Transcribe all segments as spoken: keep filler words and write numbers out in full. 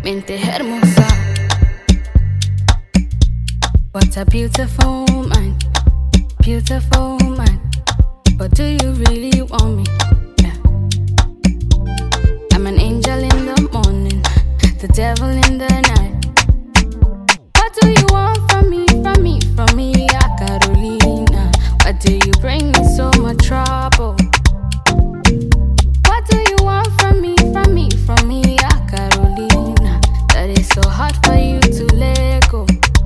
mente hermosa. What a beautiful mind, beautiful mind. But do you really want me? Yeah. I'm an angel in the morning, the devil in the night. What do you want from me, from me, from me, ah, Carolina? Why do you bring me so much trouble? What do you want from me, from me, from me, ah, Carolina? That is so hard for you to let go.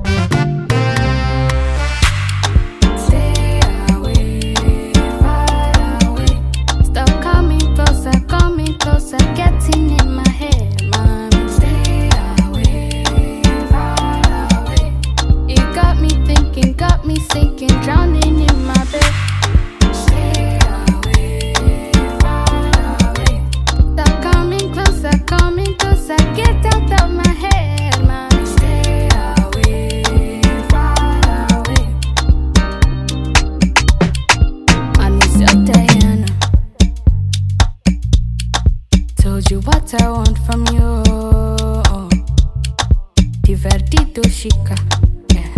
Stay away, far away. Stop coming closer, coming closer, getting in my head, mommy. Stay away, far away. You got me thinking, got me sinking, drowning in my bed. Stay away, far away. Stop coming closer, coming closer, get out of my head, mommy. Stay away, far away. I miss your Diana. Told you what I want from you. Divertido chica, yeah.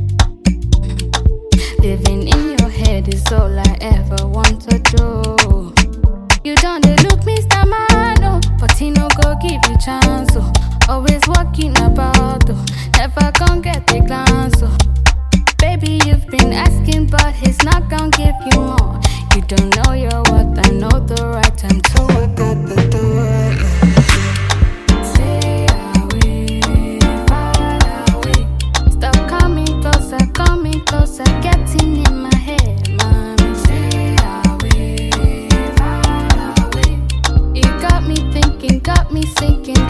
Living in your head is all I ever want to do. You don't dey look Mister Mano, but he no go give you chance. Oh. Always walking about, oh. Never gon' get a glance. Oh. Baby, you've been asking, but he's not gon' give you more. You don't know your worth, I know the right time to walk out the door. Stay away, far away. Stop coming closer, coming closer, getting in my head, mommy. Stay away, far away. You got me thinking, got me sinking,